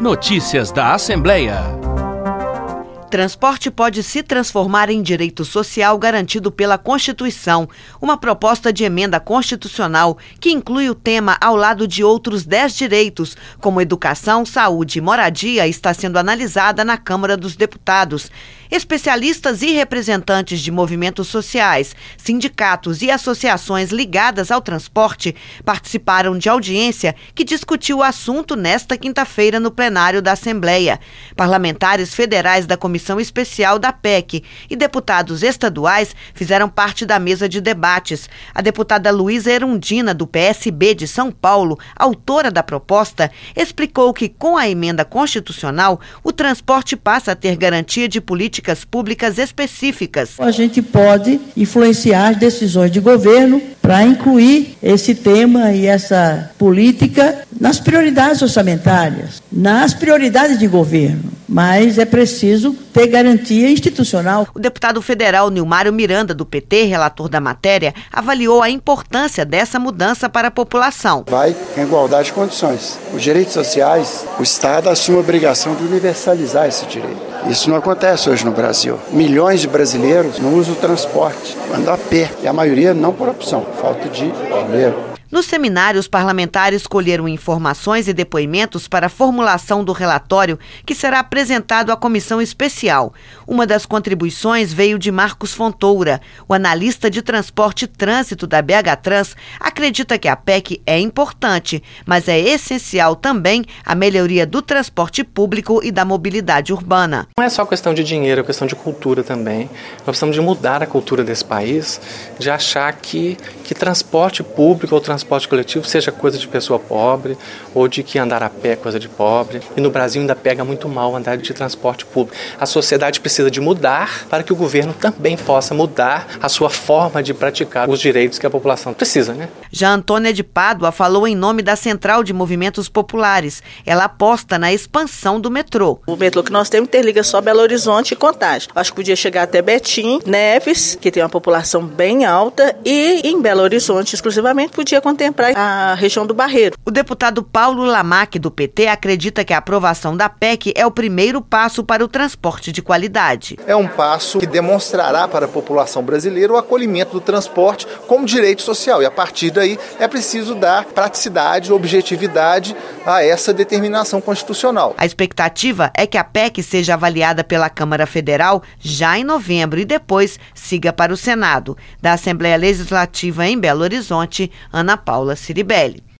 Notícias da Assembleia. Transporte pode se transformar em direito social garantido pela Constituição. Uma proposta de emenda constitucional que inclui o tema ao lado de outros 10 direitos, como educação, saúde e moradia, está sendo analisada na Câmara dos Deputados. Especialistas e representantes de movimentos sociais, sindicatos e associações ligadas ao transporte participaram de audiência que discutiu o assunto nesta quinta-feira no plenário da Assembleia. Parlamentares federais da Comissão Especial da PEC e deputados estaduais fizeram parte da mesa de debates. A deputada Luísa Erundina, do PSB de São Paulo, autora da proposta, explicou que com a emenda constitucional, o transporte passa a ter garantia de políticas públicas específicas. A gente pode influenciar as decisões de governo para incluir esse tema e essa política nas prioridades orçamentárias, nas prioridades de governo, mas é preciso ter garantia institucional. O deputado federal Nilmário Miranda, do PT, relator da matéria, avaliou a importância dessa mudança para a população. Vai em igualdade de condições. Os direitos sociais, o Estado assume a obrigação de universalizar esse direito. Isso não acontece hoje no Brasil. Milhões de brasileiros não usam o transporte, andam a pé, e a maioria não por opção, falta de dinheiro. No seminário, os parlamentares colheram informações e depoimentos para a formulação do relatório que será apresentado à comissão especial. Uma das contribuições veio de Marcos Fontoura. O analista de transporte e trânsito da BH Trans acredita que a PEC é importante, mas é essencial também a melhoria do transporte público e da mobilidade urbana. Não é só questão de dinheiro, é questão de cultura também. Nós precisamos de mudar a cultura desse país, de achar que transporte público ou transporte coletivo seja coisa de pessoa pobre ou de que andar a pé é coisa de pobre. E no Brasil ainda pega muito mal andar de transporte público. A sociedade precisa de mudar para que o governo também possa mudar a sua forma de praticar os direitos que a população precisa, né? Já Antônia de Pádua falou em nome da Central de Movimentos Populares. Ela aposta na expansão do metrô. O metrô que nós temos interliga só Belo Horizonte e Contagem. Acho que podia chegar até Betim, Neves, que tem uma população bem alta, e em Belo Horizonte exclusivamente podia contemplar a região do Barreiro. O deputado Paulo Lamaque, do PT, acredita que a aprovação da PEC é o primeiro passo para o transporte de qualidade. É um passo que demonstrará para a população brasileira o acolhimento do transporte como direito social. E a partir daí é preciso dar praticidade, objetividade a essa determinação constitucional. A expectativa é que a PEC seja avaliada pela Câmara Federal já em novembro e depois siga para o Senado. Da Assembleia Legislativa em Belo Horizonte, Ana Paula Ciribelli.